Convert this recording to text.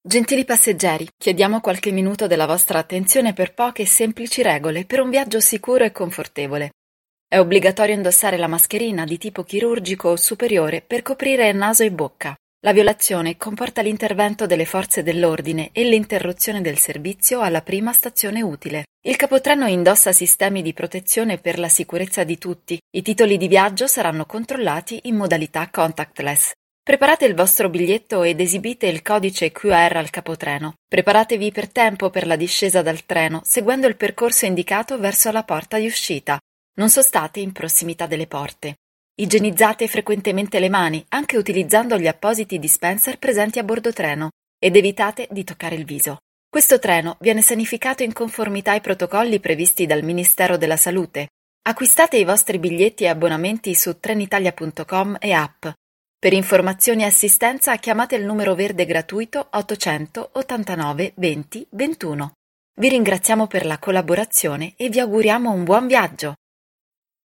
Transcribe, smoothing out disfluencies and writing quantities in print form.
Gentili passeggeri, chiediamo qualche minuto della vostra attenzione per poche e semplici regole per un viaggio sicuro e confortevole. È obbligatorio indossare la mascherina di tipo chirurgico o superiore per coprire naso e bocca. La violazione comporta l'intervento delle forze dell'ordine e l'interruzione del servizio alla prima stazione utile. Il capotreno indossa sistemi di protezione per la sicurezza di tutti. I titoli di viaggio saranno controllati in modalità contactless. Preparate il vostro biglietto ed esibite il codice QR al capotreno. Preparatevi per tempo per la discesa dal treno, seguendo il percorso indicato verso la porta di uscita. Non sostate in prossimità delle porte. Igienizzate frequentemente le mani, anche utilizzando gli appositi dispenser presenti a bordo treno, ed evitate di toccare il viso. Questo treno viene sanificato in conformità ai protocolli previsti dal Ministero della Salute. Acquistate i vostri biglietti e abbonamenti su trenitalia.com e app. Per informazioni e assistenza chiamate il numero verde gratuito 800 89 20 21. Vi ringraziamo per la collaborazione e vi auguriamo un buon viaggio!